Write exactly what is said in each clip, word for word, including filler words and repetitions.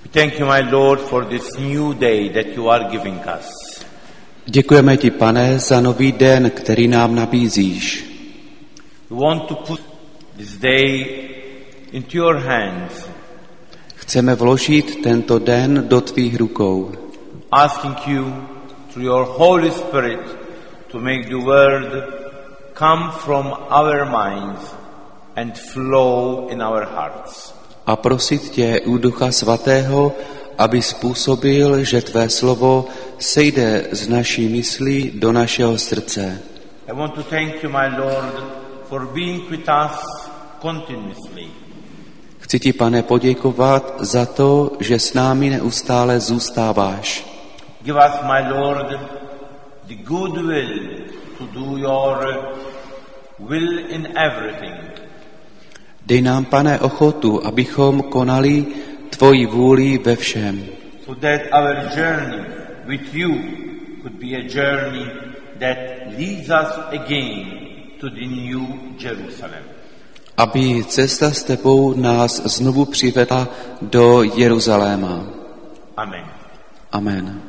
Thank you, my Lord, for this new day that you are giving us. Děkujeme ti, Pane, za nový den, který nám nabízíš. We want to put this day into your hands. Chceme vložit tento den do tvých rukou. Asking you through your Holy Spirit to make the word come from our minds and flow in our hearts. A prosit tě u Ducha Svatého, aby způsobil, že tvé slovo sejde z naší myslí do našeho srdce. I want to thank you, my Lord, for being with us continuously. Chci ti, Pane, poděkovat za to, že s námi neustále zůstáváš. Give us, my Lord, the good will to do your will in everything. Dej nám, Pane, ochotu, abychom konali tvoji vůli ve všem. So that our journey with you could be a journey that leads us again to the new Jerusalem. Aby cesta s tebou nás znovu přivedla do Jeruzaléma. Amen. Amen.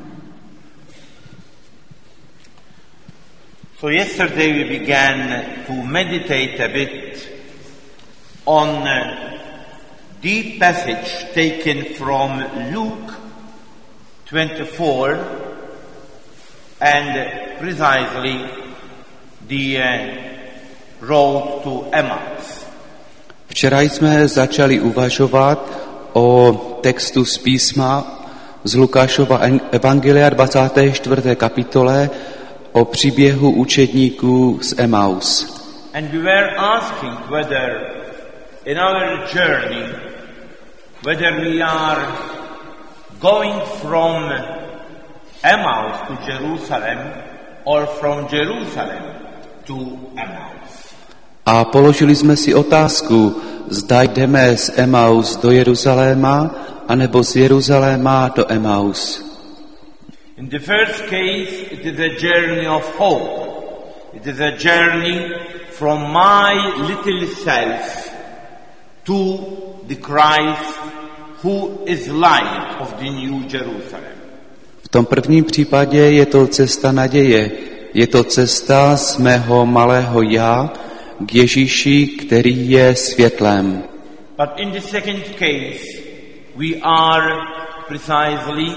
So yesterday we began to meditate a bit on the passage taken from Luke twenty-four and precisely the uh, road to Emmaus. Včera jsme začali uvažovat o textu z písma z Lukášova evangelia dvacáté čtvrté kapitole o příběhu učedníků z Emaus. And we were asking whether in our journey, whether we are going from Emmaus to Jerusalem or from Jerusalem to Emmaus. A položili jsme si otázku, zda jdeme z Emaus do Jeruzaléma, anebo z Jeruzaléma do Emaus. In the first case, it is a journey of hope. It is a journey from my little self to the Christ who is light of the new Jerusalem. V tom prvním případě je to cesta naděje. Je to cesta z mého malého já k Ježíši, který je světlem. But in the second case, we are precisely,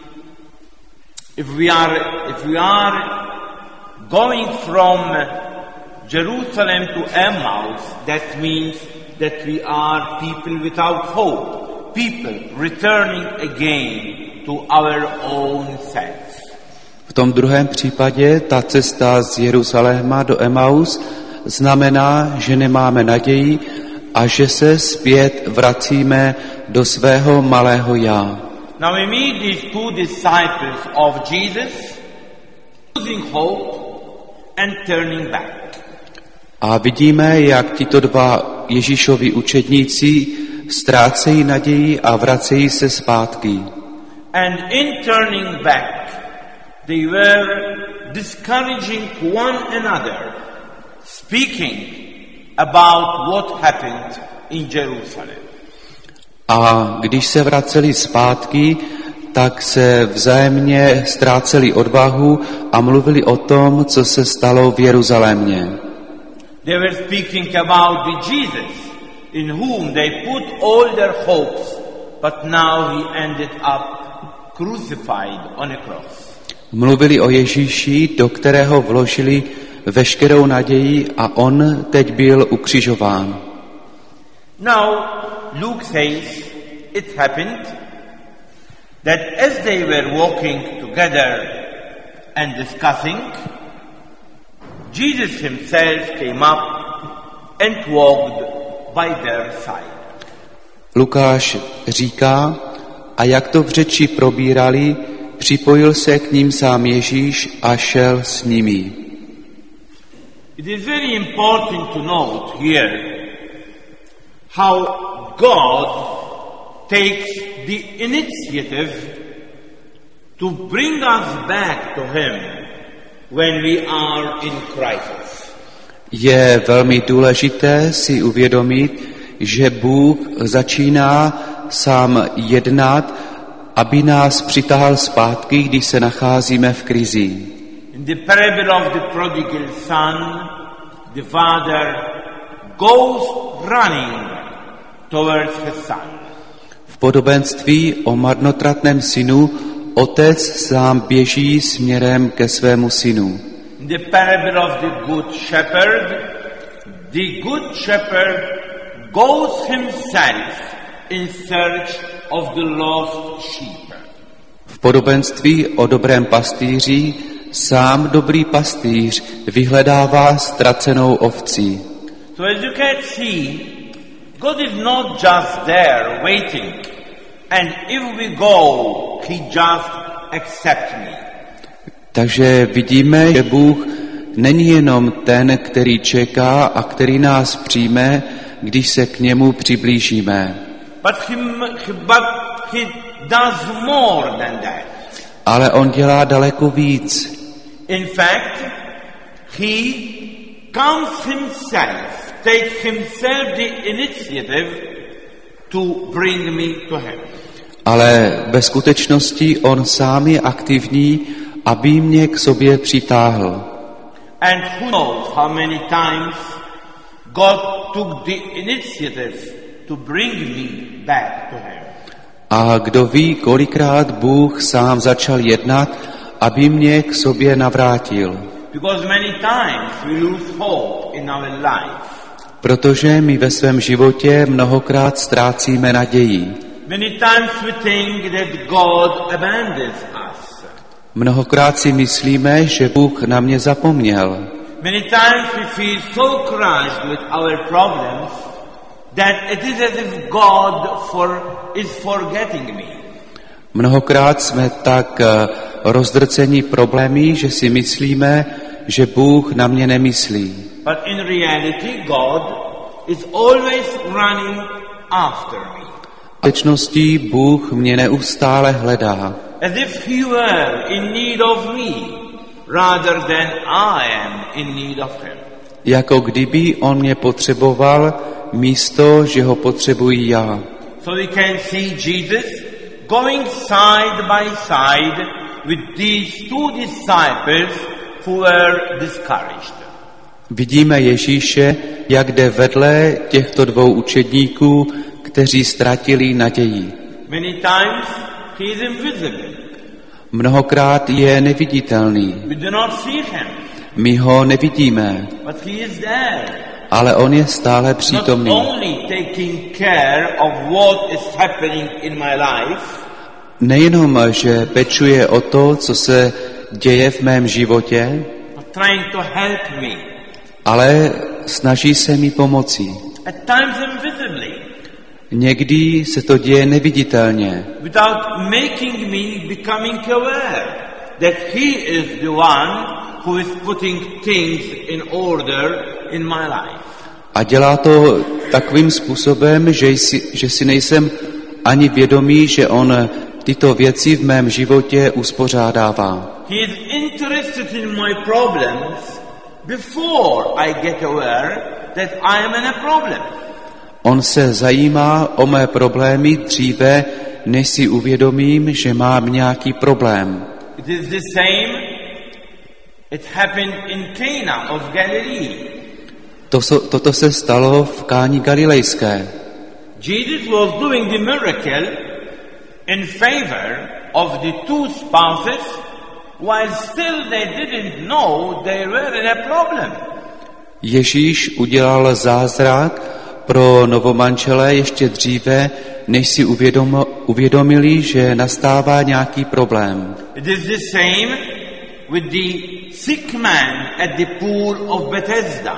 if we are, if we are going from Jerusalem to Emmaus, that means that we are people without hope, people returning again to our own selves. V tom druhém případě ta cesta z Jeruzaléma do Emaus znamená, že nemáme naději a že se zpět vracíme do svého malého já. Now we meet these two disciples of Jesus losing hope and turning back. A vidíme, jak tito dva Ježíšovi učedníci ztrácejí naději a vracejí se zpátky. And in turning back, they were discouraging one another, speaking about what happened in Jerusalem. A když se vraceli zpátky, tak se vzájemně ztráceli odvahu a mluvili o tom, co se stalo v Jeruzalémě. They were speaking about the Jesus in whom they put all their hopes, but now he ended up crucified on a cross. Mluvili o Ježíši, do kterého vložili veškerou naději a on teď byl ukřižován. Now, Luke says it happened that as they were walking together and discussing, Jesus himself came up and walked by their side. Lukáš říká, a jak to v řeči probírali, připojil se k ním sám Ježíš a šel s nimi. It is very important to note here how God takes the initiative to bring us back to him when we are in crisis. Je velmi důležité si uvědomit, že Bůh začíná sám jednat, aby nás přitáhl zpátky, když se nacházíme v krizi. In the parable of the prodigal son, the father goes running towards his son. V podobenství o marnotratném synu otec sám běží směrem ke svému synu. In the parable of the good shepherd, the good shepherd goes himself in search of the lost sheep. V podobenství o dobrém pastýři sám dobrý pastýř vyhledává ztracenou ovci. So as you can see, God is not just there waiting, and if we go, he just accepts me. Takže vidíme, že Bůh není jenom ten, který čeká a který nás přijme, když se k němu přiblížíme. But he, but he does more than that. Ale on dělá daleko víc. In fact, he comes himself, takes himself the initiative to bring me to heaven. Ale ve skutečnosti on sám je aktivní, aby mě k sobě přitáhl. And who knows how many times God took the initiative to bring me back to heaven. A kdo ví, kolikrát Bůh sám začal jednat, aby mě k sobě navrátil. Because many times we lose hope in our life. Protože my ve svém životě mnohokrát ztrácíme naději. Many times we think that God abandons us. Mnohokrát si myslíme, že Bůh na mě zapomněl. Many times we feel so crushed with our problems that it is as if God for, is forgetting me. Mnohokrát jsme tak rozdrceni problémy, že si myslíme, že Bůh na mě nemyslí. But in reality, God is always running after me. V skutečnosti Bůh mě neustále hledá. As if he were in need of me, rather than I am in need of him. Jako kdyby on mě potřeboval, místo, že ho potřebuji já. So we can see Jesus going side by side with these two disciples who were discouraged. Vidíme Ježíše, jak jde vedle těchto dvou učedníků, kteří ztratili naději. Many times he is invisible. Mnohokrát je neviditelný. We do not see him, My ho nevidíme, but he is there. ale on je stále Not přítomný. only taking care of what is happening in my life, Nejenom, že pečuje o to, co se děje v mém životě, but trying to help me. ale snaží se mi pomoci. At times invisibly, Někdy se to děje neviditelně, without making me becoming aware that he is the one who is putting things in order in my life. a dělá to takovým způsobem, že si, že si nejsem ani vědomý, že on tyto věci v mém životě uspořádává. He is interested in my problems before I get aware that I am in a problem. On se zajímá o mé problémy dříve, než si uvědomím, že mám nějaký problém. It is the same. It happened in Cana of Galilee. To, toto se stalo v Káni Galilejské. Jesus was doing the miracle in favor of the two spouses, while still they didn't know they were in a problem. Ježíš udělal zázrak pro novomanželé ještě dříve, než si uvědom, uvědomili, že nastává nějaký problém. It is the same with the sick man at the pool of Bethesda.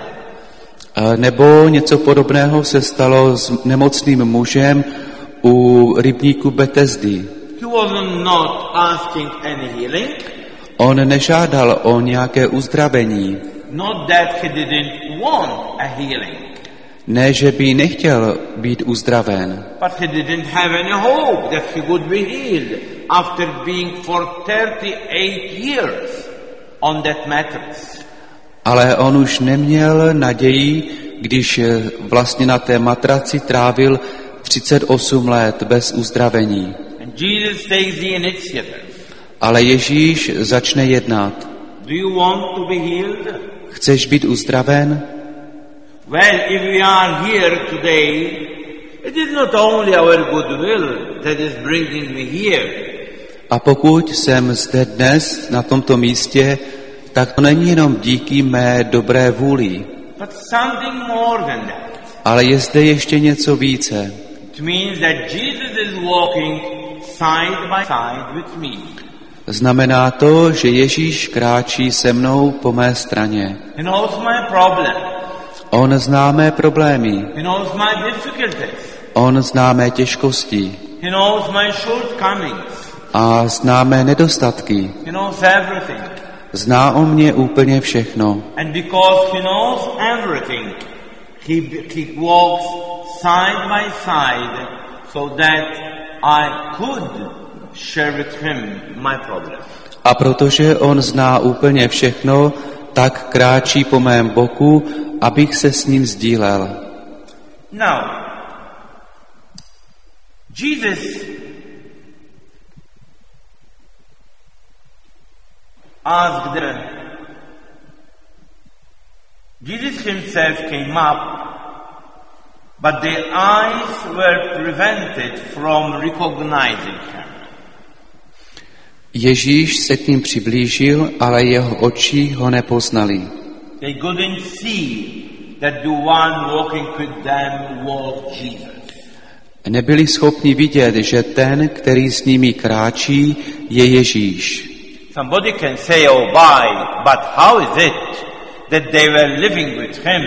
Nebo něco podobného se stalo s nemocným mužem u rybníku Betesdy. He was not asking any healing. On nežádal o nějaké uzdravení. Not that he didn't want a healing, Ne, že by nechtěl být uzdraven, but he didn't have any hope that he would be healed after being for thirty-eight years on that mattress. ale on už neměl naději, když vlastně na té matraci trávil třicet osm let bez uzdravení. And Jesus takes the initiative. Ale Ježíš začne jednat. Do you want to be healed? Chceš být uzdraven? Well, if we are here today, it is not only our goodwill that is bringing me here. A pokud jsem zde dnes na tomto místě, tak to není jenom díky mé dobré vůli, But something more than that. ale je zde ještě něco více. It means that Jesus is walking side by side with me. Znamená to, že Ježíš kráčí se mnou po mé straně. He knows my problem. On zná mé problémy, He knows my difficulties. on zná mé těžkosti He knows my shortcomings. a zná mé nedostatky. He knows everything. Zná o mě úplně všechno. And because he knows everything, he, he walks side by side so that I could share with him my problem. A protože on zná úplně všechno, tak kráčí po mém boku, abych se s ním sdílel. Now, Jesus asked them, Jesus himself came up, but their eyes were prevented from recognizing him. Ježíš se k ním přiblížil, ale jeho oči ho nepoznali. They couldn't see that the one walking with them was Jesus. Nebyli schopni vidět, že ten, který s nimi kráčí, je Ježíš. Somebody can say, oh, why? But how is it that they were living with him?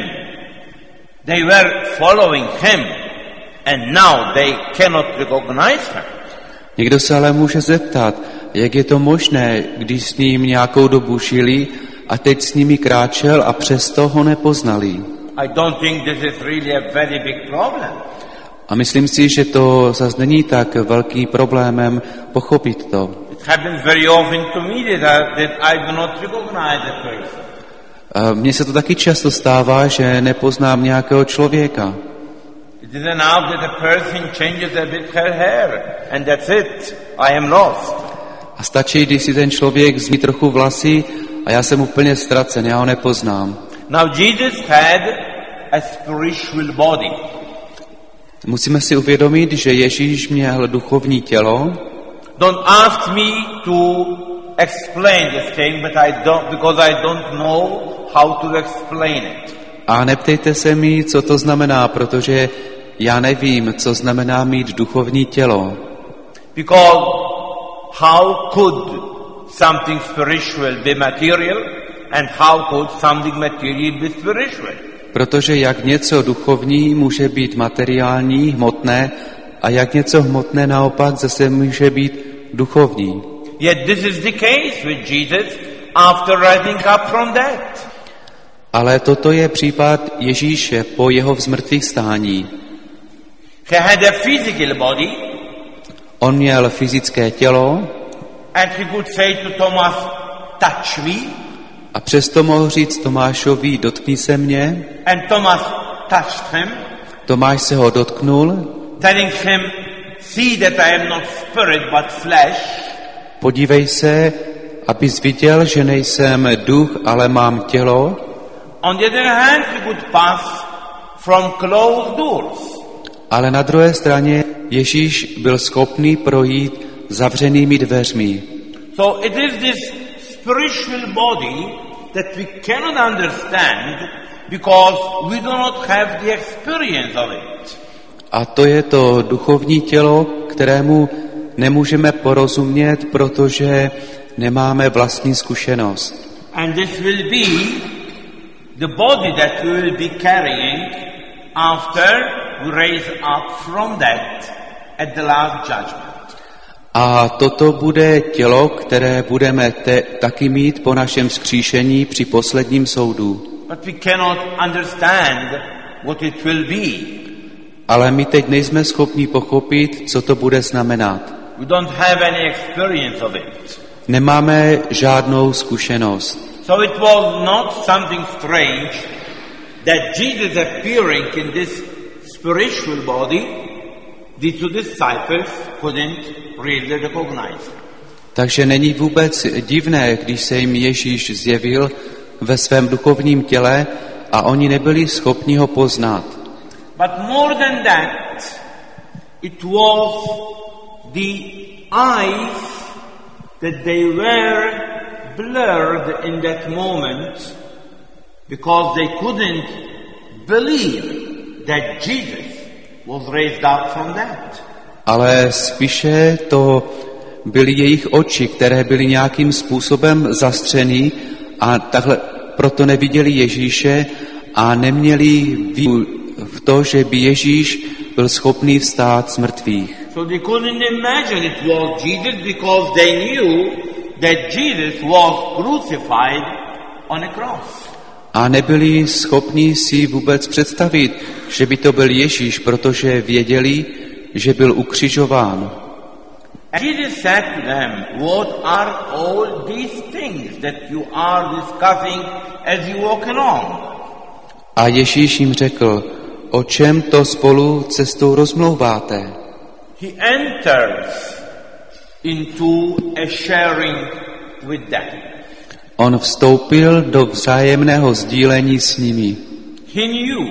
They were following him, and now they cannot recognize him. Někdo se ale může zeptat, jak je to možné, když s ním nějakou dobu žili a teď s nimi kráčel a přesto ho nepoznali. I don't think this is really a very big problem. A myslím si, že to zase není tak velký problémem pochopit to. It happens very often to me that I, that I do not recognize a person. A mně se to taky často stává, že nepoznám nějakého člověka. It is enough that a person changes a bit her hair, and that's it. I am lost. A stačí, když si ten člověk zmí trochu vlasy a já jsem úplně ztracen, já ho nepoznám. Now Jesus had a spiritual body. Musíme si uvědomit, že Ježíš měl duchovní tělo. Don't ask me to explain this thing, but I don't, because I don't know how to explain it. A neptejte se mi, co to znamená, protože já nevím, co znamená mít duchovní tělo. Because how could something spiritual be material, and how could something material be spiritual? Protože jak něco duchovní může být materiální, hmotné, a jak něco hmotné naopak zase může být duchovní. Yet this is the case with Jesus after rising up from death. Ale toto je případ Ježíše po jeho vzmrtvýchvstání. He had a physical body, On měl fyzické tělo and he could say to Thomas, touch me, a přesto mohl říct Tomášovi, dotkni se mě. and Thomas touched him, Tomáš se ho dotknul, telling him, see that I am not spirit but flesh. podívej se, abys viděl, že nejsem duch, ale mám tělo. On the other hand, he could pass from closed doors. Ale na druhé straně Ježíš byl schopný projít zavřenými dveřmi. So it is this spiritual body that we cannot understand because we do not have the experience of it. A to je to duchovní tělo, kterému nemůžeme porozumět, protože nemáme vlastní zkušenost. And this will be the body that we will be carrying after we raise up from death at the last judgment. A toto bude tělo, které budeme te- taky mít po našem vzkříšení při posledním soudu. But we cannot understand what it will be. Ale my teď nejsme schopni pochopit, co to bude znamenat. We don't have any experience of it. Nemáme žádnou zkušenost. So it was not something strange that Jesus appearing in this spiritual body the two disciples couldn't really recognize. Takže není vůbec divné, když se jim Ježíš zjevil ve svém duchovním těle a oni nebyli schopni ho poznat. But more than that, it was the eyes that they were blurred in that moment because they couldn't believe that Jesus was raised up from that. Ale spíše to byly jejich oči, které byly nějakým způsobem zastřený a takhle proto neviděli Ježíše a neměli víru v to, že by Ježíš byl schopný vstát z mrtvých. So they couldn't imagine it was Jesus because they knew that Jesus was crucified on a cross. A nebyli schopni si vůbec představit, že by to byl Ježíš, protože věděli, že byl ukřižován. And Jesus said to them, what are all these things that you are discussing as you walk along? A Ježíš jim řekl, o čem to spolu cestou rozmlouváte? He enters into a sharing with them. On vstoupil do vzájemného sdílení s nimi. He knew.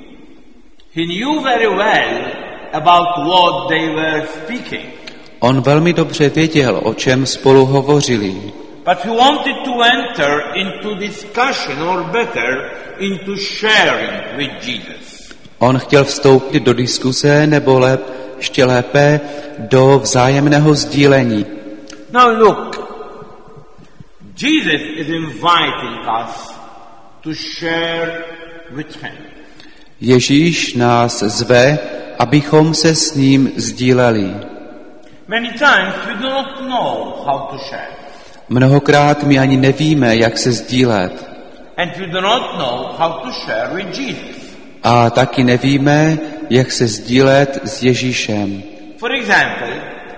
He knew very well about what they were speaking. On velmi dobře věděl, o čem spolu hovořili. But he wanted to enter into discussion, or better, into sharing with Jesus. On chtěl vstoupit do diskuse, nebo lep, ještě lépe, do vzájemného sdílení. Now look, Jesus is inviting us to share with him. Ježíš nás zve, abychom se s ním sdíleli. Many times we do not know how to share. Mnohokrát my ani nevíme, jak se sdílet. And we do not know how to share with Jesus. A taky nevíme, jak se sdílet s Ježíšem. For example,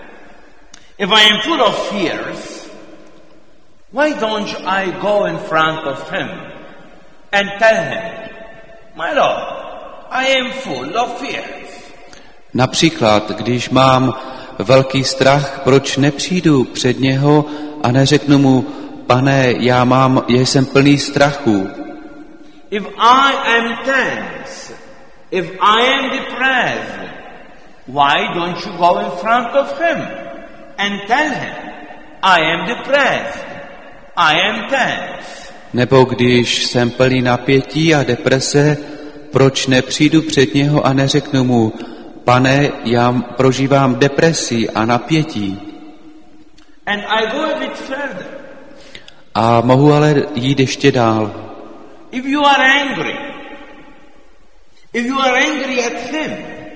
if I am full of fears, why don't I go in front of him and tell him, my Lord, I am full of fears. Například, když mám velký strach, proč nepřijdu před něho a neřeknu mu, pane, já mám, já jsem plný strachu. If I am tense, if I am depressed, why don't you go in front of him and tell him, I am depressed, I am tense. Nebo když jsem plný napětí a deprese, proč nepřijdu před něho a neřeknu mu, pane, já prožívám depresi a napětí. And I go a bit further. A mohu ale jít ještě dál. If you are angry, if you are angry at him,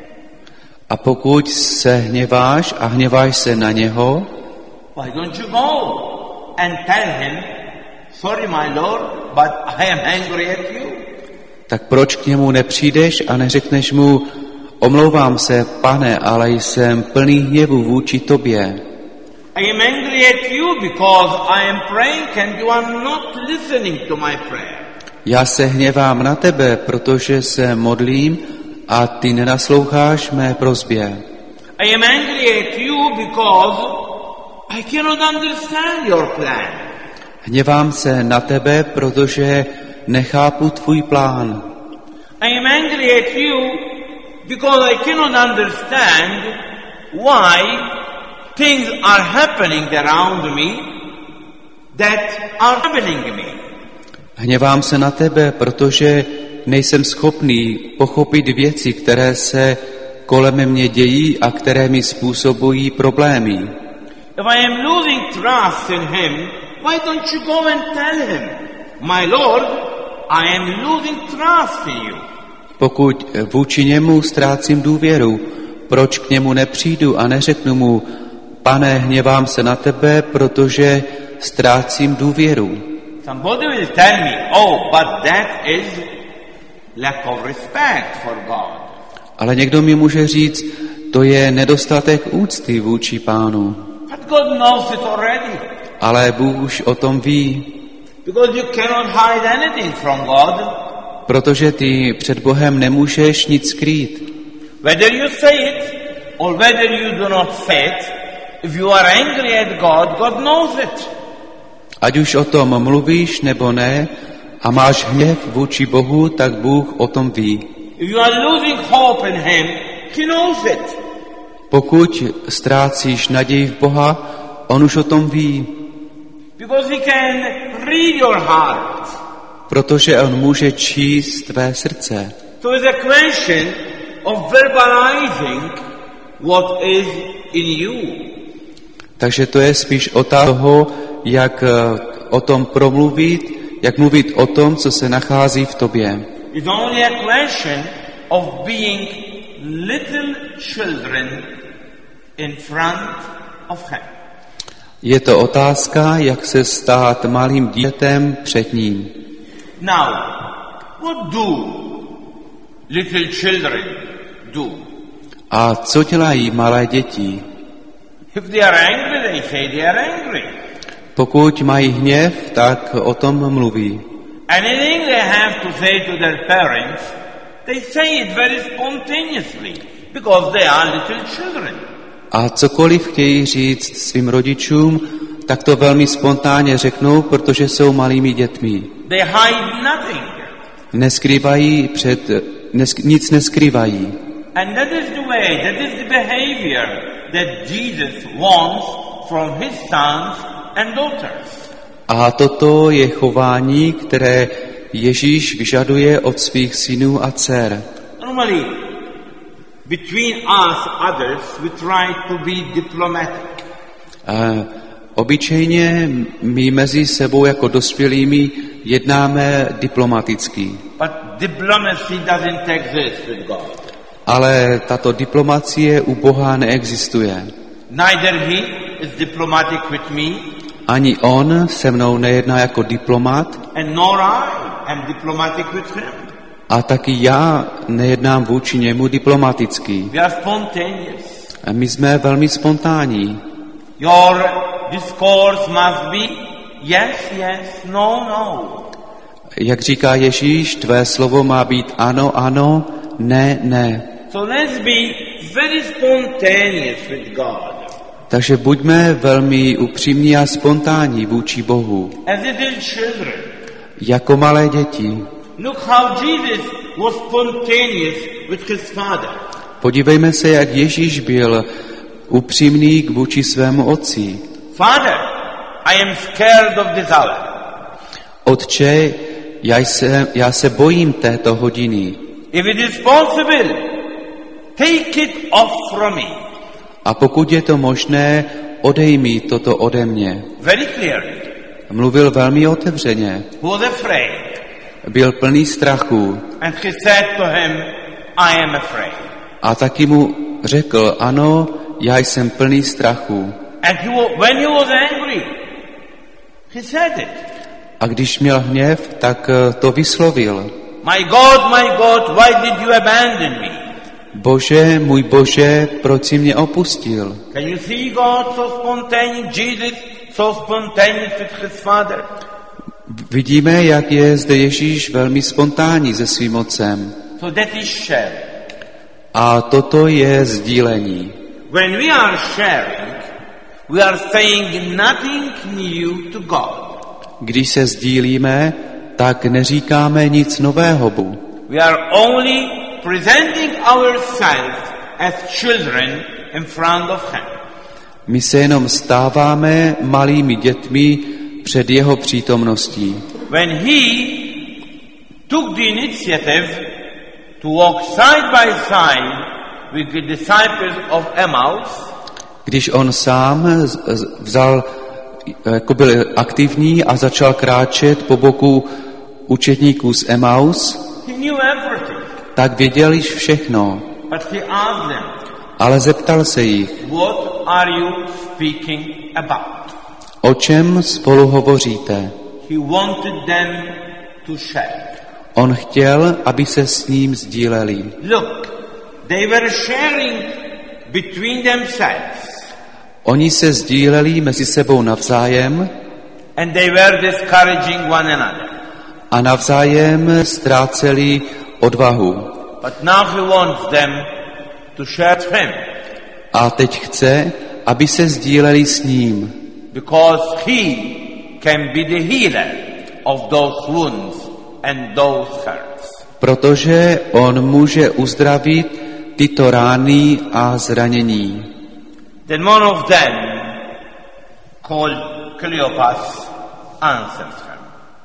a pokud se hněváš a hněváš se na něho, why don't you go and tell him, sorry my Lord, but I am angry at you? Tak proč k němu nepřijdeš a neřekneš mu, omlouvám se, pane, ale jsem plný hněvu vůči tobě. I am angry at you because I am praying and you are not listening to my prayer. Já se hněvám na tebe, protože se modlím a ty nenasloucháš mé prosbě. I am angry at you because I cannot understand your plan. Hněvám se na tebe, protože nechápu tvůj plán. I am angry at you because I cannot understand why things are happening around me that are happening me. Hněvám se na tebe, protože nejsem schopný pochopit věci, které se kolem mě dějí a které mi způsobují problémy. If I am losing trust in him, why don't you go and tell him, my Lord, I am losing trust in you. Pokud vůči němu ztrácím důvěru, proč k němu nepřijdu a neřeknu mu, pane, hněvám se na tebe, protože ztrácím důvěru. Somebody will tell me, oh, but that is lack of respect for God. Ale někdo mi může říct, to je nedostatek úcty vůči Pánu. But God knows it already. Ale Bůh už o tom ví. Because you cannot hide anything from God. Protože ty před Bohem nemůžeš nic skrýt. Whether you say it or whether you do not say it, if you are angry at God, God knows it. Ať už o tom mluvíš nebo ne a máš hněv vůči Bohu, tak Bůh o tom ví. If you are losing hope in Him, He knows it. Pokud ztrácíš naději v Boha, on už o tom ví. Because He can read your heart. Protože on může číst tvé srdce. So it's a question of verbalizing what is in you. Takže to je spíš otázka toho, jak o tom promluvit, jak mluvit o tom, co se nachází v tobě. It's only a question of being little children in front of Him. Je to otázka, jak se stát malým dítětem před ním. Now, what do little children do? A co dělají malé děti? If they are angry, they say they are angry. Pokud mají hněv, tak o tom mluví. Anything they have to say to their parents, they say it very spontaneously, because they are little children. A cokoliv chtějí říct svým rodičům, tak to velmi spontánně řeknou, protože jsou malými dětmi. They hide nothing. Neskrývají před, nesk, nic neskrývají. And that is the way, that is the behavior that Jesus wants from His sons and daughters. A toto je chování, které Ježíš vyžaduje od svých synů a dcer. Normally, between us others, we try to be diplomatic. A obyčejně my mezi sebou jako dospělými jednáme diplomaticky. But diplomacy doesn't exist with God. Ale tato diplomacie u Boha neexistuje. Neither He is diplomatic with me, ani on se mnou nejedná jako diplomat, and nor I am diplomatic with Him. A taky já nejednám vůči němu diplomaticky. We are spontaneous. A my jsme velmi spontánní. Your discourse must be yes, yes, no, no. Jak říká Ježíš, tvé slovo má být ano, ano, ne, ne. So let's be very spontaneous with God. Takže buďme velmi upřímní a spontánní vůči Bohu. As little children. Jako malé děti. Look how Jesus was spontaneous with His Father. Podívejme se, jak Ježíš byl upřímný k vůči svému otci. Father, I am scared of this hour. Otče, já se, já se bojím této hodiny. If it is possible, take it off from me. A pokud je to možné, odejmi toto ode mě. Very clearly. Mluvil velmi otevřeně. He was afraid. Byl plný strachu. And he said to him, I am afraid. A taky mu řekl, ano, já jsem plný strachu. And he, when he was angry, he said it. A když měl hněv, tak to vyslovil. My God, my God, why did you abandon me? Bože, můj Bože, proč jsi mě opustil? Can you see God so spontaneous, Jesus so spontaneous with His Father? Vidíme, jak je zde Ježíš velmi spontánní se svým otcem. So that is sharing. A toto je sdílení. When we are sharing, we are saying nothing new to God. Když se sdílíme, tak neříkáme nic nového Bohu. We are only presenting ourselves as children in front of Him. My se jenom stáváme malými dětmi před jeho přítomností. When He took the initiative to walk side by side with the disciples of Emmaus, když on sám vzal, jako byl aktivní a začal kráčet po boku učedníků z Emmaus, he knew everything. Tak věděl již všechno. But he asked them, ale zeptal se jich, what are you speaking about? O čem spolu hovoříte? He wanted them to share. On chtěl, aby se s ním sdíleli. Look, they were sharing between themselves. Oni se sdíleli mezi sebou navzájem and they were discouraging one another. A navzájem ztráceli odvahu. But now he wants them to share him. A teď chce, aby se sdíleli s ním. Because he can be the healer of those wounds and those hurts. Protože on může uzdravit tyto rány a zranění. Then one of them, called Cleopas, answered her.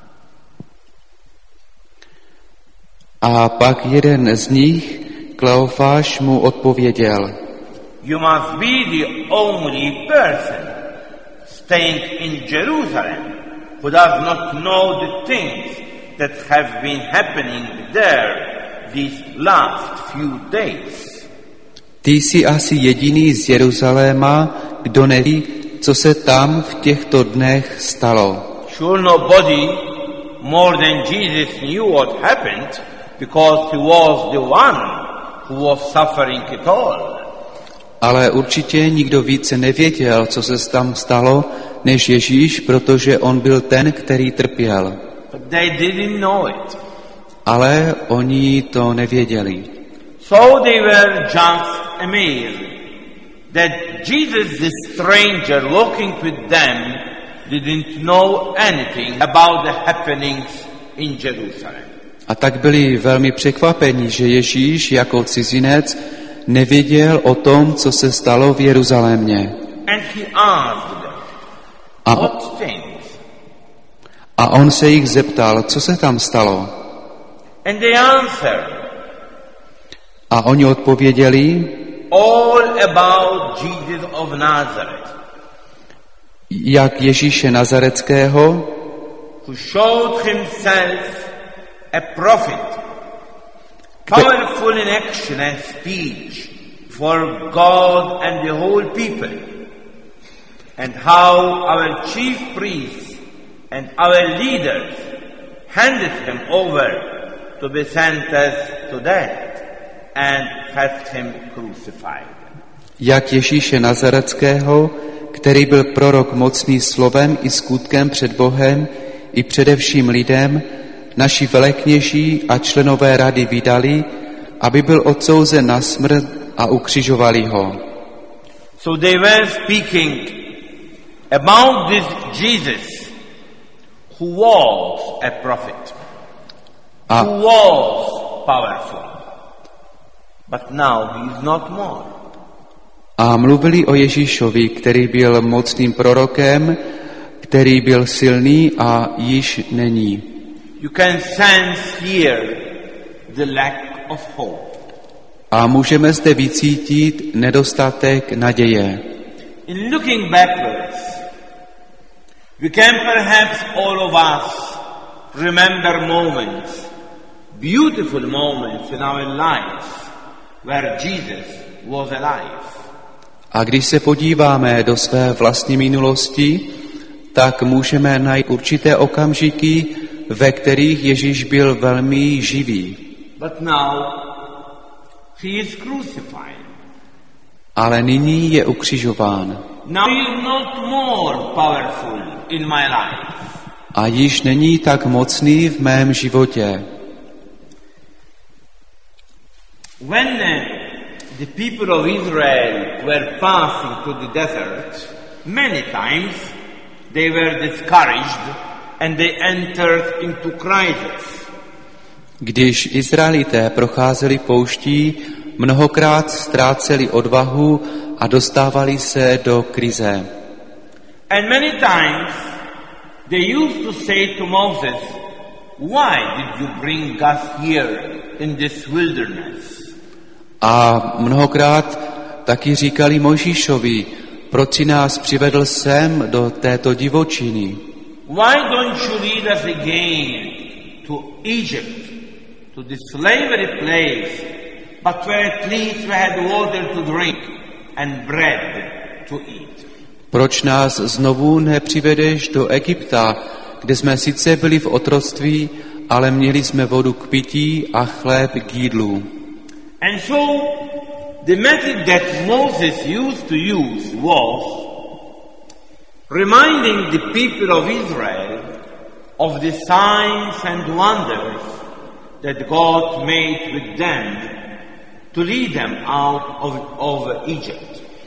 A pak jeden z nich, Kleofáš, mu odpověděl: You must be the only person staying in Jerusalem who does not know the things that have been happening there these last few days. Ty jsi asi jediný z Jeruzaléma, kdo neví, co se tam v těchto dnech stalo. Sure nobody more than Jesus knew what happened because he was the one who was suffering it all. Ale určitě nikdo více nevěděl, co se tam stalo, než Ježíš, protože on byl ten, který trpěl. But they didn't know it. Ale oni to nevěděli. So they were just amazed that Jesus, the stranger walking with them, didn't know anything about the happenings in Jerusalem. A tak byli velmi překvapeni, že Ježíš jako cizinec nevěděl o tom, co se stalo v Jeruzalémě. And he asked them, A, what things? a on se jich zeptal, co se tam stalo. And they answered, A oni odpověděli: all about Jesus of Nazareth, jak Ježíše Nazareckého, who showed himself a prophet, powerful in action and speech for God and the whole people, and how our chief priests and our leaders handed him over to be sentenced to death and had him crucified. jak Ježíše Nazareckého, který byl prorok mocný slovem i skutkem před Bohem i především lidem, naši velekněží a členové rady vydali, aby byl odsouzen na smrt a ukřižovali ho. So they were speaking about this Jesus who was a prophet, A, who was powerful, but now he is not more. a mluvili o Ježíšovi, který byl mocným prorokem, který byl silný a již není. You can sense here the lack of hope. A můžeme zde vycítit nedostatek naděje. In looking backwards, we can perhaps all of us remember moments, beautiful moments in our lives where Jesus was alive. A když se podíváme do své vlastní minulosti, tak můžeme najít určité okamžiky, ve kterých Ježíš byl velmi živý. But now he is crucified. Ale nyní je ukřižován. Now he is not more powerful in my life. A již není tak mocný v mém životě. When uh, the people of Israel were passing to the desert, many times they were discouraged and they entered into crisis. Když Izraelité procházeli pouští, mnohokrát ztráceli odvahu a dostávali se do krize. And many times they used to say to Moses, why did you bring us here in this wilderness? A mnohokrát taky říkali Mojžíšovi, proč si nás přivedl sem do této divočiny? Why don't you lead us again to Egypt, to the slavery place, but where at least we had water to drink and bread to eat? Proč nás znovu nepřivedeš do Egypta, kde jsme sice byli v otroctví, ale měli jsme vodu k pití a chléb k jídlu? And so the method that Moses used to use was reminding the people of Israel of the signs and wonders that God made with them to lead them out of, of Egypt.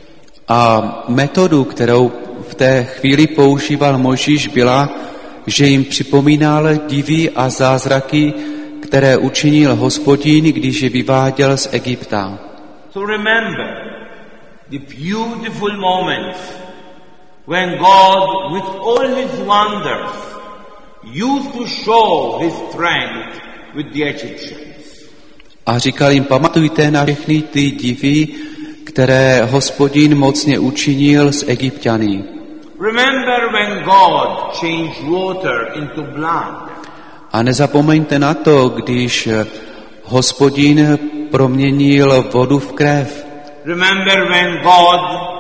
A metodu, kterou v té chvíli používal Mojžíš, byla, že jim připomínal divy a zázraky, které učinil Hospodin, když je vyváděl z Egypta. So remember the beautiful moments when God, with all his wonders, used to show his strength with the Egyptians. A říkal jim, pamatujte na všechny ty divy, které Hospodin mocně učinil s Egypťany. Remember when God changed water into blood. A nezapomeňte na to, když Hospodin proměnil vodu v krev. Remember when God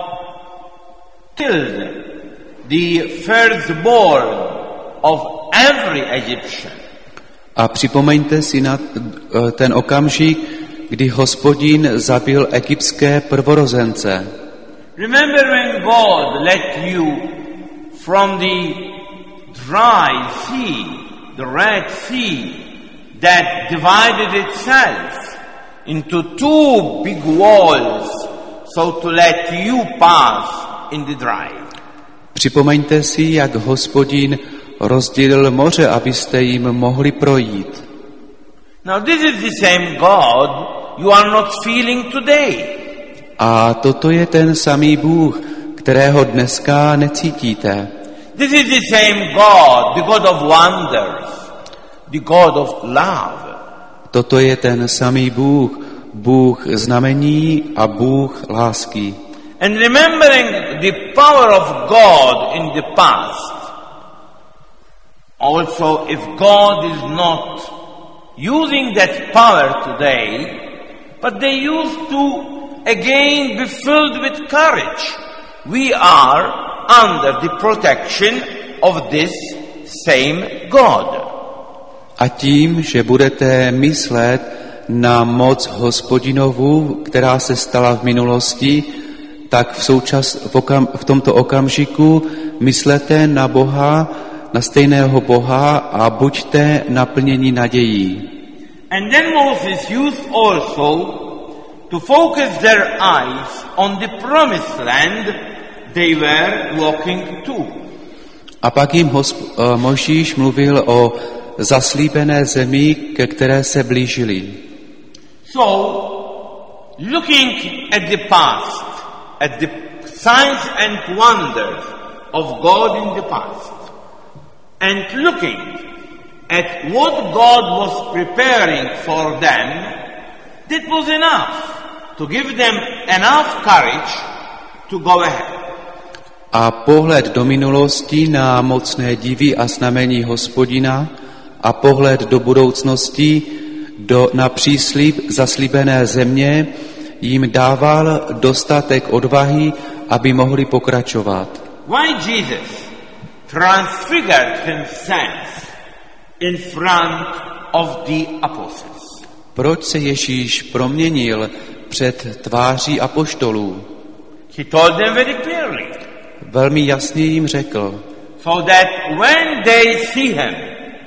killed the firstborn of every Egyptian. A připomeňte si na ten okamžik, kdy Hospodin zabil egyptské prvorozence. Remember when God let you from the dry sea, the Red Sea, that divided itself into two big walls, so to let you pass in the dry. Připomeňte si, jak Hospodin rozdělil moře, abyste jim mohli projít. Now this is the same God you are not feeling today. A toto je ten samý Bůh, kterého dneska necítíte. This is the same God, the God of wonders, the God of love. Toto je ten samý Bůh, Bůh znamení a Bůh lásky. And remembering the power of God in the past, also if God is not using that power today, but they used to again be filled with courage. We are under the protection of this same God. A tím, že budete myslet na moc Hospodinovu, která se stala v minulosti, tak v, součas, v, okam, v tomto okamžiku myslete na Boha, na stejného Boha a buďte naplněni nadějí. And then Moses used also to focus their eyes on the promised land they were walking to. A pak jim hosp- uh, Mojžíš mluvil o zaslíbené zemi, ke které se blížili. So, looking at the past, at the signs and wonders of God in the past, and looking at what God was preparing for them, that was enough to give them enough courage to go ahead. A pohled do minulosti na mocné divy a znamení Hospodina a pohled do budoucnosti do, na příslib zaslíbené země jim dával dostatek odvahy, aby mohli pokračovat. Why Jesus transfigured himself in front of the apostles? Proč se Ježíš proměnil před tváří apoštolů? He told them very clearly. Velmi jasně jim řekl. So that when they see him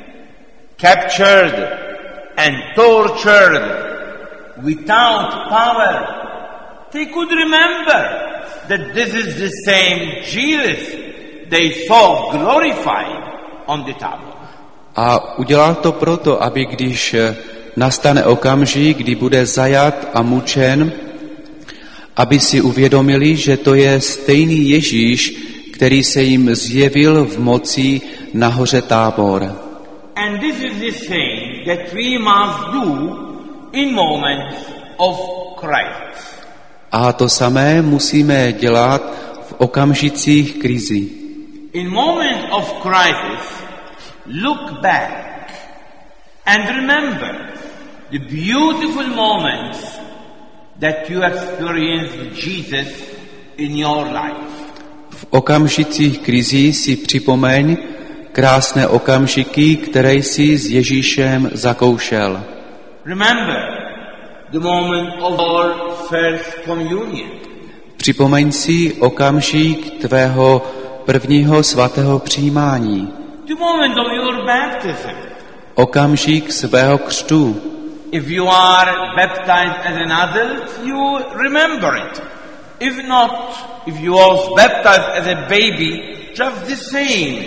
captured and tortured without power, they could remember that this is the same Jesus they saw glorified on the tablet. A udělal to proto, aby když nastane okamžik, kdy bude zajat a mučen, aby si uvědomili, že to je stejný Ježíš, který se jim zjevil v moci na hoře Tábor. And this is the same that we must do in moments of crisis. A to samé musíme dělat v okamžicích krizi. In moments of crisis, look back and remember the beautiful moments that you experienced Jesus in your life. V okamžicích krizí si připomeň krásné okamžiky, které jsi s Ježíšem zakoušel. Remember the moment of our first communion. Připomeň si okamžik tvého prvního svatého přijímání. The moment of your baptism. Okamžik svého křtu. If you are baptized as an adult, you remember it. If not, if you was baptized as a baby, just the same,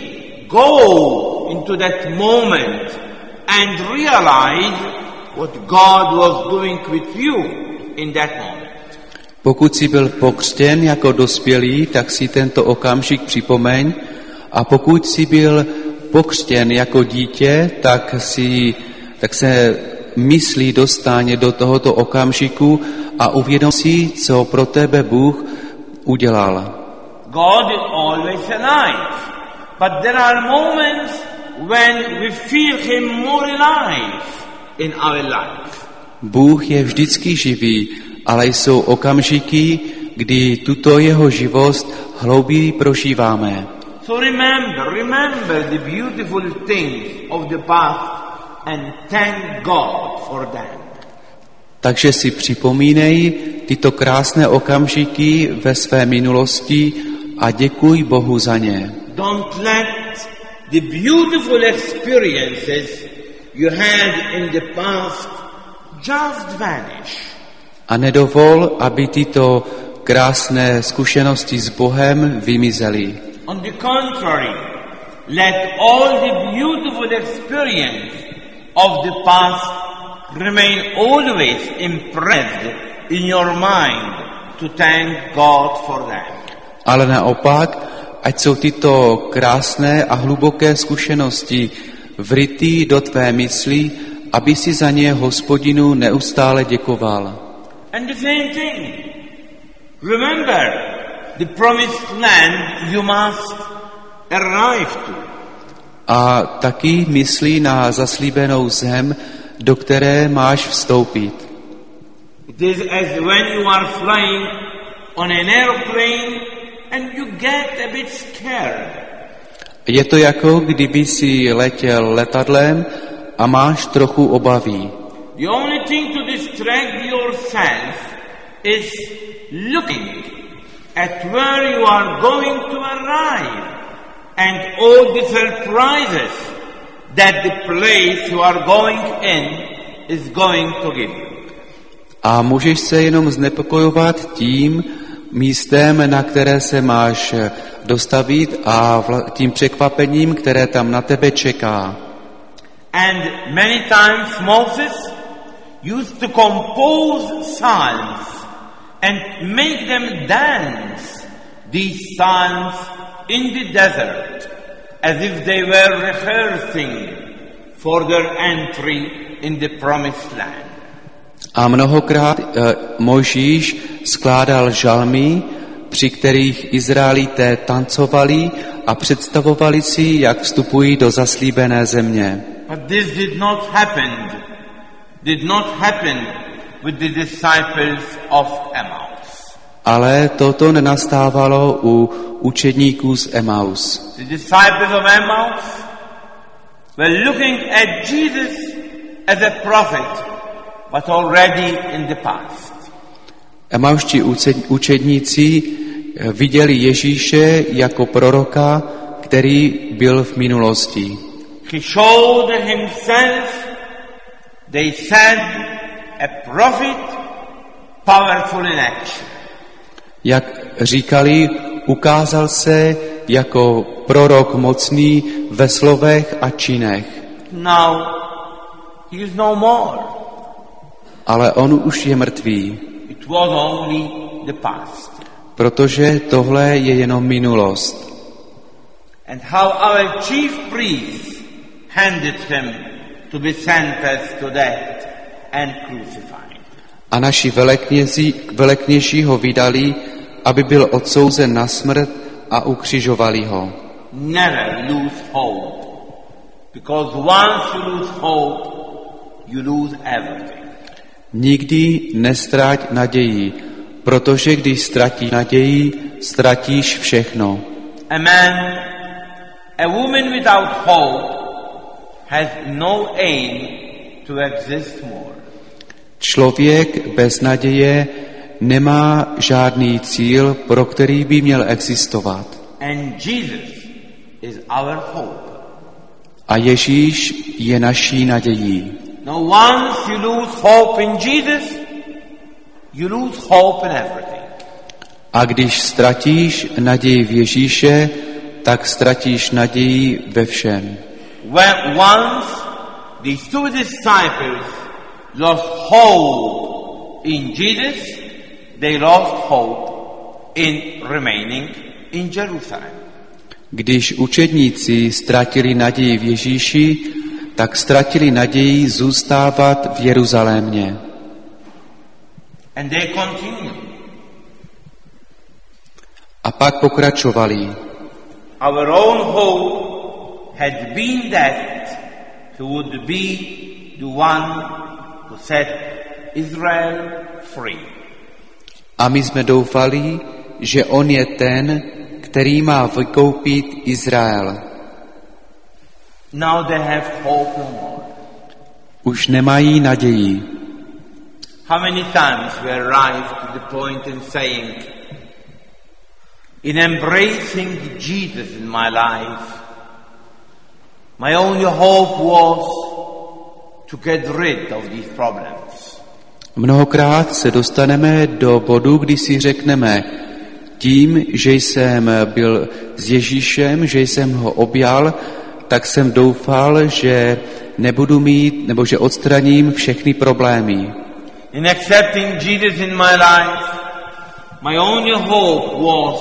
go into that moment and realize what God was doing with you in that moment. Pokud jsi byl pokřtěn jako dospělý, tak si tento okamžik připomeň, a pokud jsi byl pokřtěn jako dítě, tak, si, tak se myslí dostáně do tohoto okamžiku a uvědom si, co pro tebe Bůh udělal. God is always alive, but there are moments when we feel Him more alive in our life. Bůh je vždycky živý, ale jsou okamžiky, kdy tuto jeho živost hlouběji prožíváme. So remember, remember the beautiful things of the past and thank God for them. Takže si připomínej tyto krásné okamžiky ve své minulosti a děkuj Bohu za ně. Don't let the beautiful experiences you had in the past just vanish. A nedovol, aby tyto krásné zkušenosti s Bohem vymizely. On the contrary, let all the beautiful experience of the past remain always impressed in your mind to thank God for them. Ale naopak, ať jsou tyto krásné a hluboké zkušenosti vrytý do tvé mysli, aby si za ně Hospodinu neustále děkoval. And the same thing. Remember, the promised land you must arrive to. A taky myslí na zaslíbenou zem, do které máš vstoupit. It is as when you are flying on an airplane and you get a bit scared. Je to jako kdyby si letěl letadlem a máš trochu obavy. The only thing to distract yourself is looking at where you are going to arrive and all the surprises that the place you are going in is going to give you. A můžeš se jenom znepokojovat tím místem, na které se máš dostavit, a tím překvapením, které tam na tebe čeká. And many times Moses used to compose psalms and make them dance these psalms in the desert as if they were rehearsing for their entry in the promised land. A mnohokrát e, Mojžíš skládal žalmy, při kterých Izraelité tancovali a představovali si, jak vstupují do zaslíbené země. But this did not happen, did not happen with the disciples of Emmaus. Ale toto nenastávalo u učedníků z Emaus. The disciples of Emmaus were looking at Jesus as a prophet, but already in the past. Emauští učedníci viděli Ježíše jako proroka, který byl v minulosti. He showed himself, they said, a prophet, powerful in action. Jak říkali, ukázal se jako prorok mocný ve slovech a činech. Now, he is no more. Ale on už je mrtvý. It was only the past. Protože tohle je jenom minulost. And how our chief priests handed him to be sentenced to death and crucified. A naši veleknězi, velekněží ho vydali, aby byl odsouzen na smrt, a ukřižovali ho. Never lose hope, because once you lose hope, you lose everything. Nikdy nestráť naději, protože když ztratíš naději, ztratíš všechno. A man, a woman without hope has no aim to exist more. Člověk bez naděje nemá žádný cíl, pro který by měl existovat. And Jesus is our hope. A Ježíš je naší nadějí. Now once you lose hope in Jesus, you lose hope in everything. A když ztratíš naději v Ježíše, tak ztratíš naději ve všem. When once these two disciples lost hope in Jesus, they lost hope in remaining in Jerusalem. Když učedníci ztratili naději v Ježíši, tak ztratili naději zůstávat v Jeruzalémě. And they continued. A pak pokračovali. Our own hope had been that he would be the one to set Israel free. A my jsme doufali, že on je ten, který má vykoupit Izrael. Now they have hope no more. Už nemají naději. How many times we arrive to the point in saying, in embracing Jesus in my life, my only hope was to get rid of these problems. Mnohokrát se dostaneme do bodu, kdy si řekneme, tím, že jsem byl s Ježíšem, že jsem ho objal, tak jsem doufal, že nebudu mít, nebo že odstraním všechny problémy. In accepting Jesus in my life, my only hope was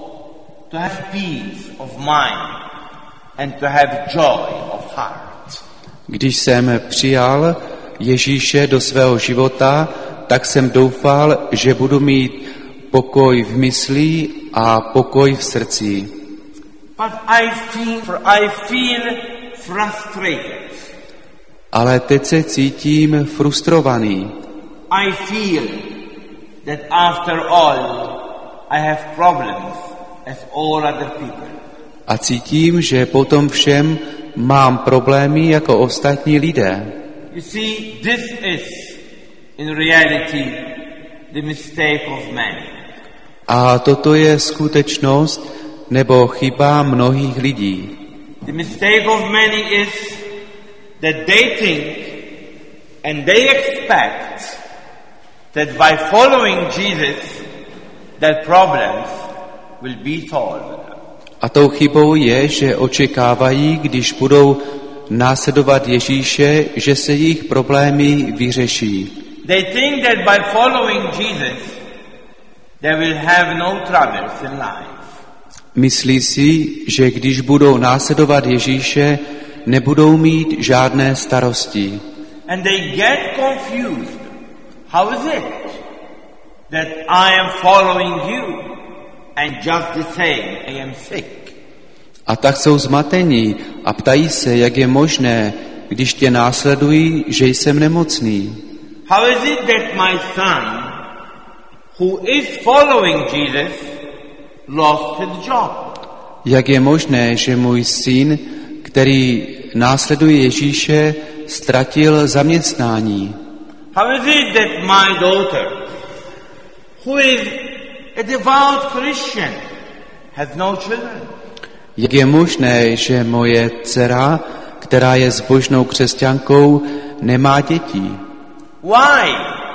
to have peace of mind and to have joy of heart. Když jsem přijal Ježíše do svého života, tak jsem doufal, že budu mít pokoj v mysli a pokoj v srdci. But I feel, I feel frustrated. Ale teď se cítím frustrovaný. I feel that after all I have problems as all other people. A cítím, že potom všem mám problémy jako ostatní lidé. You see, this is in reality the mistake of many. A toto je skutečnost nebo chyba mnohých lidí. The mistake of many is that they think and they expect that by following Jesus their problems will be solved. A tou chybou je, že očekávají, když budou následovat Ježíše, že se jejich problémy vyřeší. They think that by following Jesus they will have no troubles in life. Myslí si, že když budou následovat Ježíše, nebudou mít žádné starosti. And they get confused. How is it that I am following you and just the same I am sick? A tak jsou zmatení a ptají se, jak je možné, když tě následují, že jsem nemocný. How is it that my son, who is following Jesus, lost his job? Jak je možné, že můj syn, který následuje Ježíše, ztratil zaměstnání? How is it that my daughter, who is a devout Christian, has no children? Jak je možné, že moje dcera, která je zbožnou křesťankou, nemá děti? Why?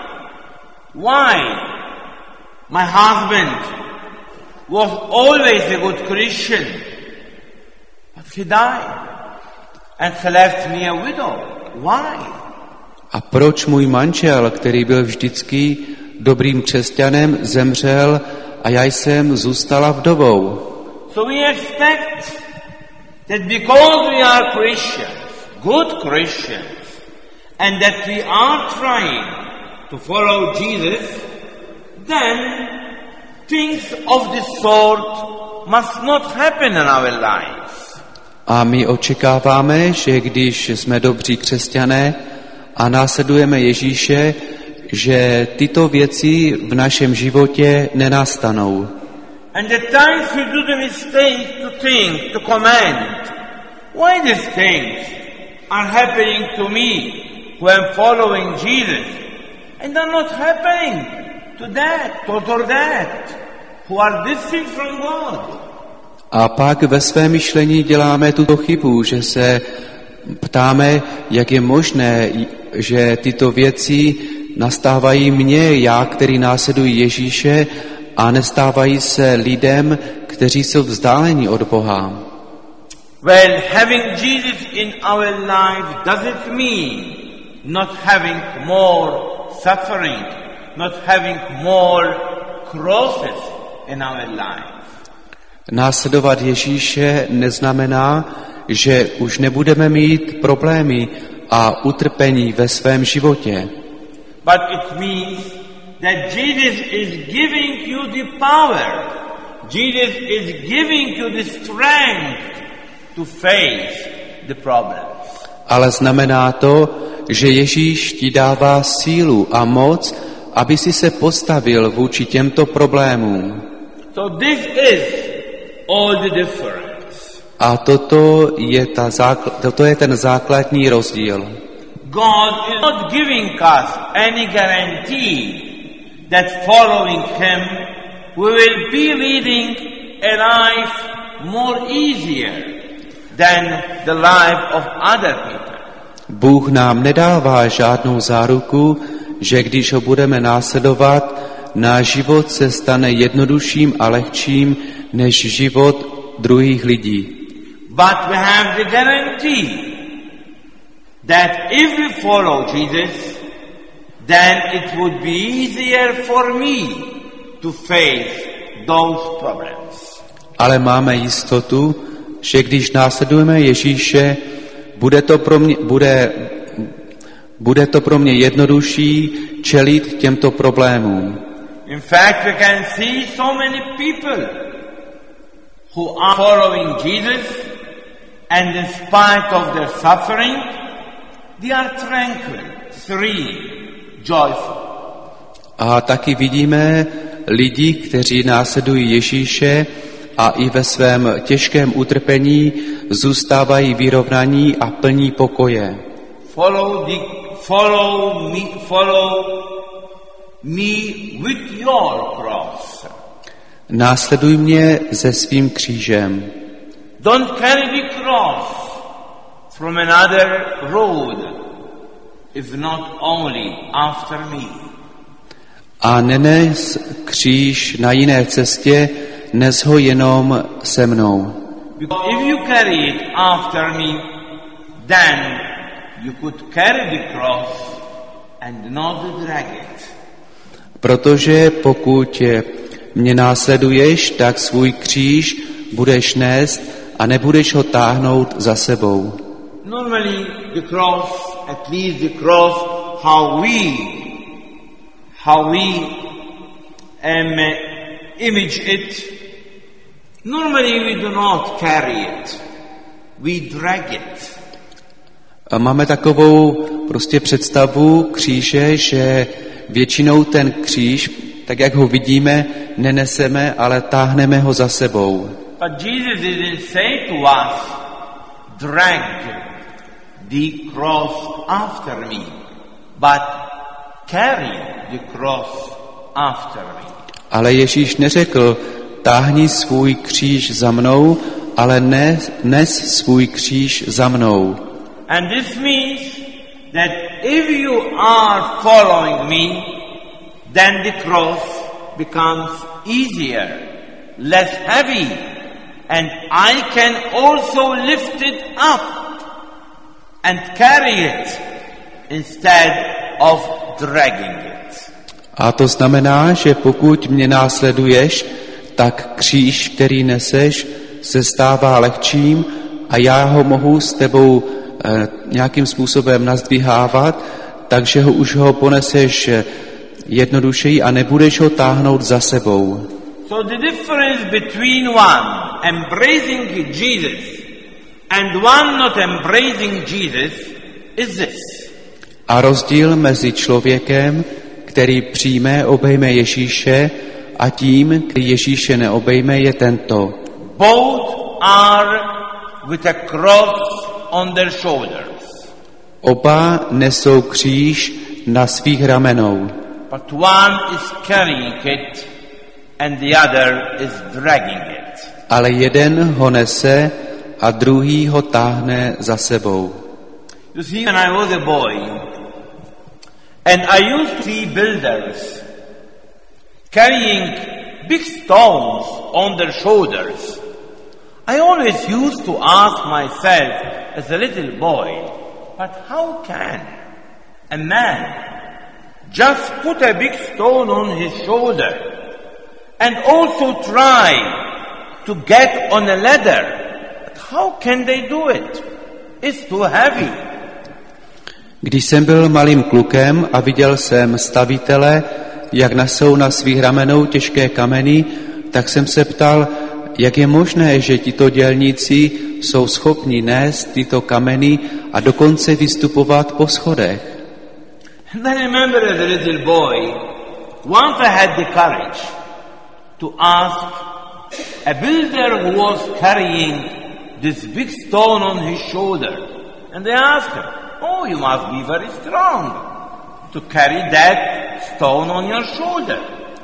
Why? My husband was always a good Christian, but he died and he left me a widow. Why? A proč můj manžel, který byl vždycky dobrým křesťanem, zemřel a já jsem zůstala vdovou? So we expect that because we are Christians, good Christians, and that we are trying to follow Jesus, then things of this sort must not happen in our lives. A my očekáváme, že když jsme dobří křesťané a následujeme Ježíše, že tyto věci v našem životě nenastanou. And at times we do the mistake to think, to comment, why these things are happening to me who am following Jesus, and are not happening to that, to, to that, who are distant from God. A pak ve svém myšlení děláme tuto chybu, že se ptáme, jak je možné, že tyto věci nastávají mně, já, který následuji Ježíše, a nestávají se lidem, kteří jsou vzdáleni od Boha. Well, having Jesus in our life doesn't mean not having more suffering, not having more crosses in our life. Následovat Ježíše neznamená, že už nebudeme mít problémy a utrpení ve svém životě. But it means that Jesus is giving you the power. Jesus is giving you the strength to face the problems. Ale znamená to, že Ježíš ti dává sílu a moc, aby si se postavil vůči těmto problémům. So this is all the difference. A toto je, ta zákl- toto je ten základní rozdíl. God is not giving us any guarantee that following Him we will be leading a life more easier than the life of other people. Bůh nám nedává žádnou záruku, že když ho budeme následovat, náš život se stane jednodušším a lehčím než život druhých lidí. But we have the guarantee that if we follow Jesus, then it would be easier for me to face those problems. Ale máme jistotu, že když následujeme Ježíše, bude to pro mě, bude, bude to pro mě jednodušší čelit těmto problémům. In fact, we can see so many people who are following Jesus, and in spite of their suffering, they are tranquil, serene, joyful. A taky vidíme lidi, kteří následují Ježíše a i ve svém těžkém utrpení zůstávají vyrovnaní a plní pokoje. Follow the, follow me, follow me with your cross. Následuj mě se svým křížem. Don't carry the cross from another road, if not only after me. A nenes kříž na jiné cestě, nes ho jenom se mnou. Because if you carry it after me, then you could carry the cross and not drag it. Protože pokud mě následuješ, tak svůj kříž budeš nést a nebudeš ho táhnout za sebou. Normally the cross, at least the cross, how we, how we um, image it, normally we do not carry it, we drag it. A máme takovou prostě představu kříže, že většinou ten kříž, tak jak ho vidíme, neneseme, ale táhneme ho za sebou. But Jesus didn't say to us, drag the cross after me, but carry the cross after me. Ale Ježíš neřekl, táhni svůj kříž za mnou, ale nes, nes svůj kříž za mnou. And this means that if you are following me, then the cross becomes easier, less heavy, and I can also lift it up and carry it instead of dragging it. A to znamená, že pokud mě následuješ, tak kříž, který neseš, se stává lehčím a já ho mohu s tebou eh, nějakým způsobem nazdvihávat, takže ho už ho poneseš jednodušeji a nebudeš ho táhnout za sebou. So the difference between one embracing Jesus and one not embracing Jesus is this. A rozdíl mezi člověkem, který přijme, obejme Ježíše, a tím, který Ježíše neobejme, je tento. Both are with a cross on their shoulders. Oba nesou kříž na svých ramenou. But one is carrying it and the other is dragging it. Ale jeden ho nese a druhý ho táhne za sebou. You see, when I was a boy, and I used to see builders carrying big stones on their shoulders. I always used to ask myself as a little boy, but how can a man just put a big stone on his shoulder and also try to get on a ladder? But how can they do it? It's too heavy. Když jsem byl malým klukem a viděl jsem stavitele, jak nesou na svých ramenou těžké kameny, tak jsem se ptal, jak je možné, že tito dělníci jsou schopni nést tyto kameny a dokonce vystupovat po schodech. And I remember as a little boy, once I had the courage to ask a builder who was carrying this big stone on his shoulder. And I asked him, oh, you must be very strong to carry that stone on your shoulder.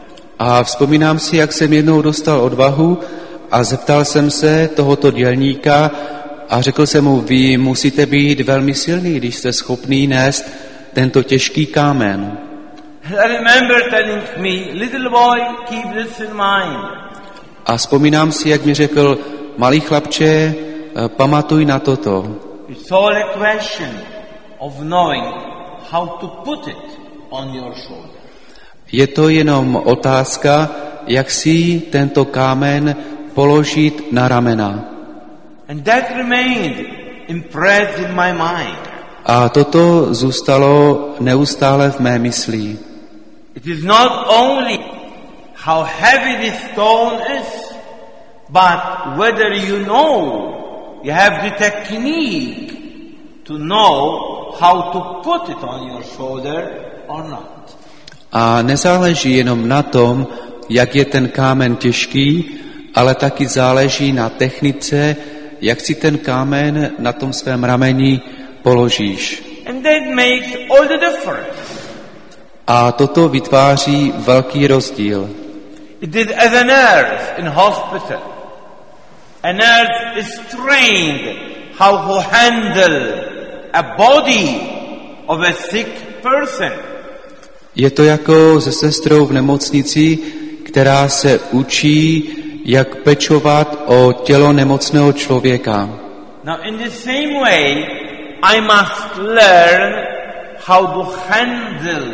A vzpomínám si, jak jsem jednou dostal odvahu a zeptal jsem se tohoto dělníka a řekl jsem mu, vy musíte být velmi silný, když jste schopný nést tento těžký kámen. I remember telling me, little boy, keep this in mind. A vzpomínám si, jak mi řekl, malý chlapče, pamatuj na toto. It's all a question of knowing how to put it on your shoulder. Je to jenom otázka, jak si tento kámen položit na ramena. And that remained impressed in my mind. A toto zůstalo neustále v mé mysli. It is not only how heavy this stone is, but whether you know, you have the technique to know how to put it on your shoulder or not. A nezáleží jenom na tom, jak je ten kámen těžký, ale taky záleží na technice, jak si ten kámen na tom svém rameni položíš. And that makes all the difference. A toto vytváří velký rozdíl. It is as a nurse in hospital. A nurse is trained how to handle a body of a sick person. Je to jako se sestrou v nemocnici, která se učí, jak pečovat o tělo nemocného člověka. Now in the same way, I must learn how to handle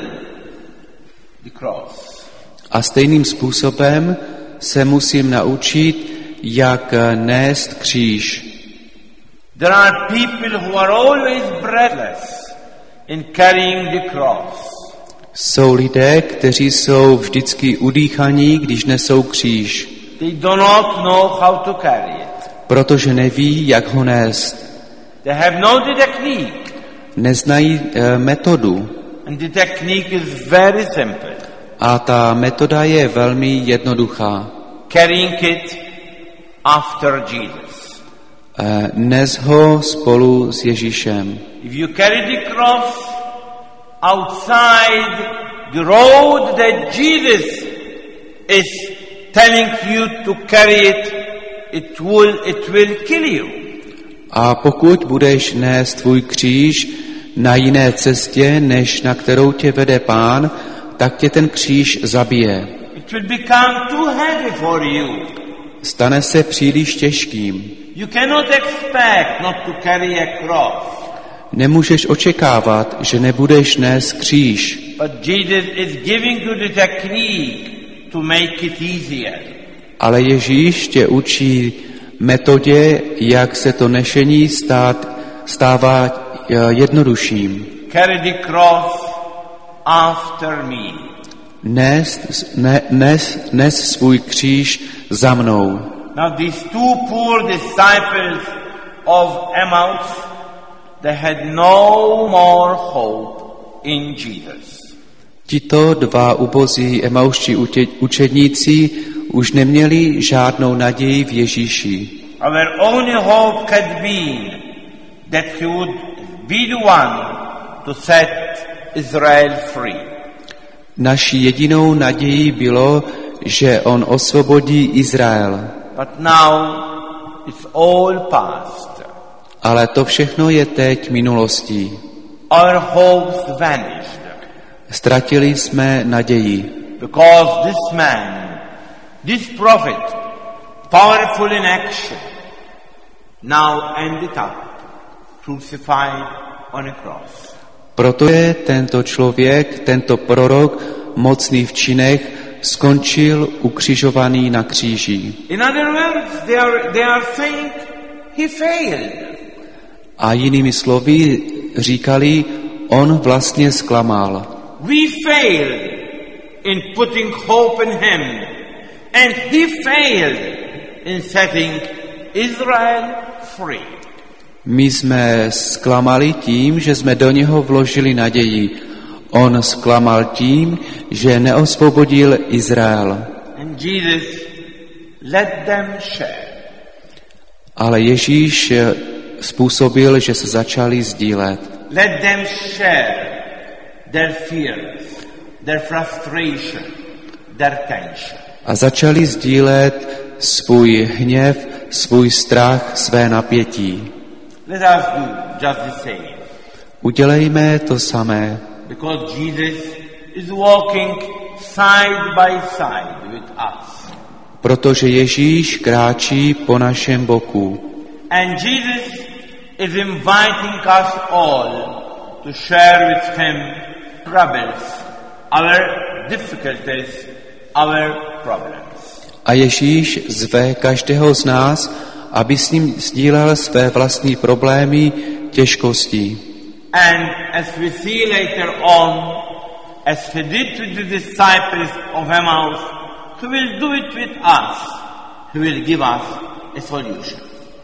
the cross. A stejným způsobem se musím naučit, jak nést kříž. There are people who are always breathless in carrying the cross. Jsou lidé, kteří jsou vždycky udýchaní, když nesou kříž. They do not know how to carry it. Protože neví, jak ho nést. They have no the technique. Neznají e, metodu. And the technique is very simple. A ta metoda je velmi jednoduchá. Carrying it after Jesus. E, nes ho spolu s Ježíšem. If you carry the cross outside the road that Jesus is telling you to carry it, it will, it will kill you. A pokud budeš nést tvůj kříž na jiné cestě, než na kterou tě vede Pán, tak tě ten kříž zabije. It will become too heavy for you. Stane se příliš těžkým. You cannot expect not to carry a cross. Nemůžeš očekávat, že nebudeš nést kříž. But Jesus is giving you the technique to make it easier. Ale Ježíš tě učí metodě, jak se to nešení stát, stává jednodušším. Carry the cross after me. Nést, ne, nes, nes svůj kříž za mnou. Now these two poor disciples of Emmaus, they had no more hope in Jesus. Tito dva ubozí emauští učedníci už neměli žádnou naději v Ježíši. Our only hope had been that he would be the one to set Israel free. Naší jedinou nadějí bylo, že on osvobodí Izrael. But now it's all past. Ale to všechno je teď minulostí. Our hopes vanished. Ztratili jsme naději. Because this man This prophet, powerful in action, now ended up crucified on a cross. Proto je tento člověk, tento prorok, mocný v činech, skončil ukřižovaný na kříži. In other words, they are, they are saying he failed. A jinými slovy říkali, on vlastně zklamal. We failed in putting hope in him, and he failed in setting Israel free. My jsme zklamali tím, že jsme do něho vložili naději. On zklamal tím, že neosvobodil Izrael. And Jesus let them share. Ale Ježíš způsobil, že se začali sdílet. Let them share their fears, their frustration, their tension. A začali sdílet svůj hněv, svůj strach, své napětí. Let us do just the same. Udělejme to samé. Because Jesus is walking side by side with us. Protože Ježíš kráčí po našem boku. And Jesus is inviting us all to share with him troubles, our difficulties, our problems. A Ježíš zve každého z nás, aby s ním sdílel své vlastní problémy, těžkosti. And as we see later on, as he did to the disciples of Emmaus, he will do it with us. He will give us a solution.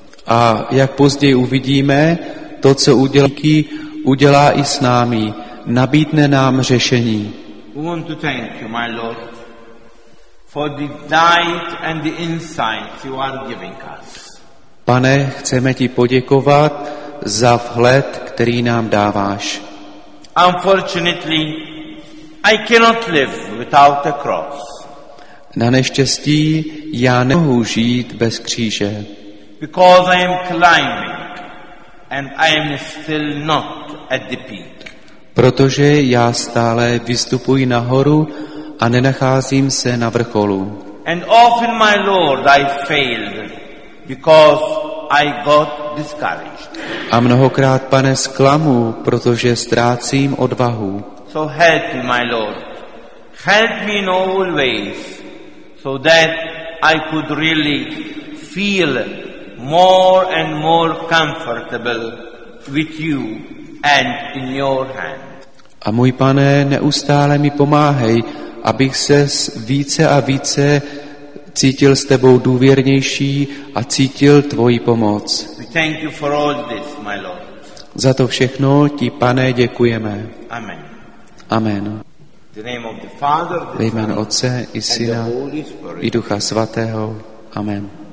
A jak později uvidíme, to, co udělá, udělá i s námi, nabídne nám řešení. We want to thank you, my Lord, for the light and the insight you are giving us. Pane, chceme ti poděkovat za vhled, který nám dáváš. Unfortunately, I cannot live without a cross. Na neštěstí já nemohu žít bez kříže. Because I am climbing and I am still not at the peak. Protože já stále vystupuji nahoru a nenacházím se na vrcholu. And often, my Lord, I failed because I got discouraged. A mnohokrát, Pane, zklamu, protože ztrácím odvahu. So help me, my Lord. Help me in all ways so that I could really feel more and more comfortable with you and in your hand. A můj Pane, neustále mi pomáhej, abych se více a více cítil s tebou důvěrnější a cítil tvoji pomoc. We thank you for all this, my Lord. Za to všechno ti, Pane, děkujeme. Amen. Amen. The name of the Father, Ve the jménu Son, Otce i and the Syna Holy Spirit. i Ducha Svatého. Amen.